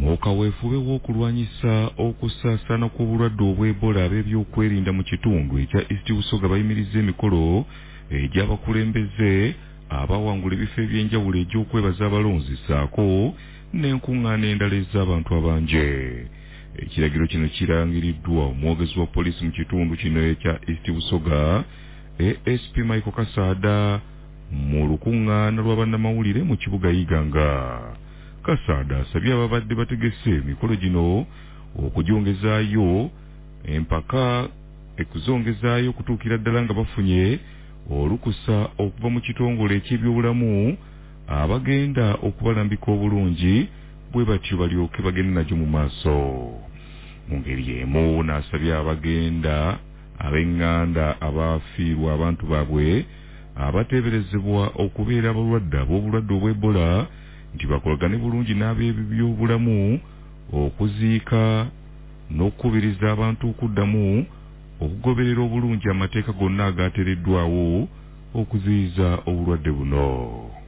mu kaweefube w'okulwanyisa okusaasaana kw'obulwadde obw'Ebola ab'ebyokwerinda mu kitundu ekya East Busoga bayimirizza emikolo egy'abakulembeze abawangula ebifo eby'enjawulo egy'okwebaza abalonzi ssaako n'enkuŋŋaana endala ez'abantu abangi. Ekiragiro kino kirangiriddwa omwogezi wa poliisi mu kitundu kino ekya East Busoga ASP Michael Kasaada mu lukuŋŋaana lwa bannamawulire mu kibuga Iganga. Kasaada asabye ababadde bategese emikolo gino okugyongezaayo empaka ekuzongezaayo okutuukira ddala nga bafunye olukusa okuva mu kitongole eky'ebyobulamu abagenda okubalambika obulungi bwe batyo balyoke bagende nagyo mu maaso. Mu ngeri y'emu n'asabye abagenda ab'eŋŋanda abaafiirwa abantu baabwe abateeberezebwa okubeera abalwadde ab'obulwadde obw'Ebola nti bakolagane bulungi n'ab'ebyobulamu okuziika n'okukubiriza abantu okuddamu okugoberera obulungi amateeka gonna agaateereddwawo okuziyiza obulwadde buno.